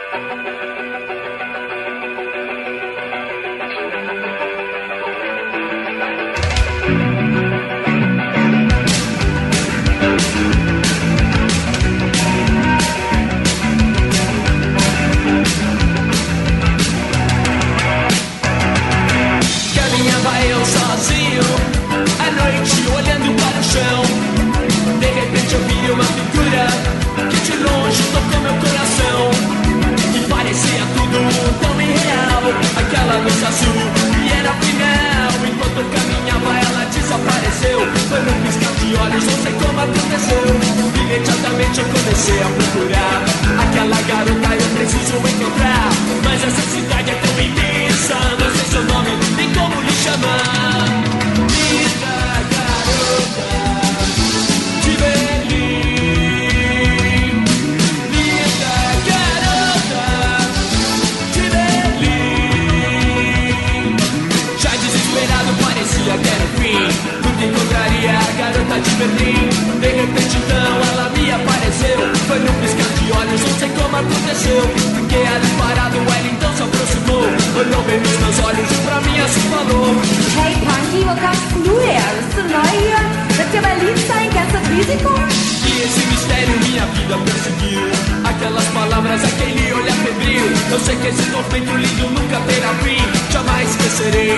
Caminhava eu sozinho à noite, olhando para o chão. De repente eu vi uma figura que de longe tocou meu coração. E parecia tudo tão irreal, aquela luz azul e era final. Enquanto eu caminhava ela desapareceu. Foi num piscar de olhos, não sei como aconteceu. Imediatamente eu comecei a procurar aquela garota, eu preciso encontrar. Mas essa cidade é tão imensa, não sei seu nome, nem como lhe chamar. Linda garota de Berlim, linda garota de Berlim. Já desesperado parecia que era o fim, nunca encontraria a garota de Berlim. De repente então ela me apareceu. Foi num piscar de olhos, não sei como aconteceu. Fiquei ali parado, ela então se aproximou. Olhou bem nos meus olhos e pra mim assim falou: Hey Punky, wo kommst denn du her? Bist du neu hier? Wird dir Berlin sein? Kennst das Risiko? E esse mistério minha vida perseguiu. Aquelas palavras, aquele olhar febril. Eu sei que esse tormento lindo nunca terá fim. Jamais esquecerei